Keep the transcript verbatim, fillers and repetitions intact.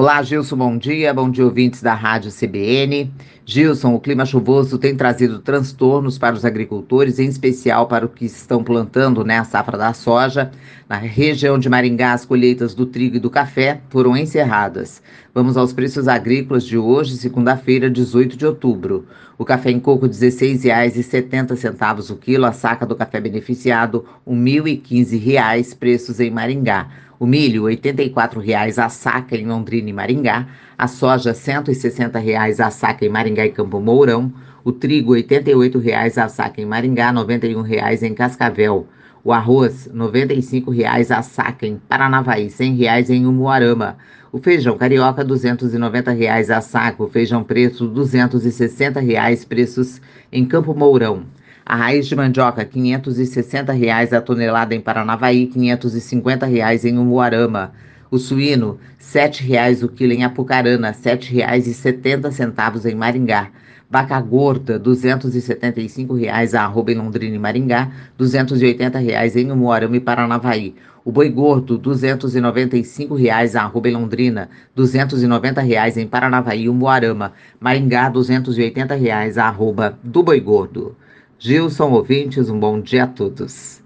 Olá, Gilson, bom dia. Bom dia, ouvintes da Rádio C B N. Gilson, o clima chuvoso tem trazido transtornos para os agricultores, em especial para os que estão plantando, né, a safra da soja. Na região de Maringá, as colheitas do trigo e do café foram encerradas. Vamos aos preços agrícolas de hoje, segunda-feira, dezoito de outubro. O café em coco, dezesseis reais e setenta centavos o quilo. A saca do café beneficiado, mil e quinze reais, preços em Maringá. O milho, oitenta e quatro reais a saca em Londrina e Maringá. A soja, cento e sessenta reais a saca em Maringá e Campo Mourão. O trigo, oitenta e oito reais a saca em Maringá, noventa e um reais em Cascavel. O arroz, noventa e cinco reais a saca em Paranavaí, cem reais em Umuarama. O feijão carioca, duzentos e noventa reais a saca. O feijão preto, duzentos e sessenta reais, preços em Campo Mourão. A raiz de mandioca, quinhentos e sessenta reais a tonelada em Paranavaí, quinhentos e cinquenta reais em Umuarama. O suíno, sete reais o quilo em Apucarana, sete reais e setenta centavos em Maringá. Vaca gorda, duzentos e setenta e cinco reais a arroba em Londrina e Maringá, duzentos e oitenta reais em Umuarama e Paranavaí. O boi gordo, duzentos e noventa e cinco reais a arroba em Londrina, duzentos e noventa reais em Paranavaí e Umuarama. Maringá, duzentos e oitenta reais a arroba do boi gordo. Gilson, ouvintes, um bom dia a todos.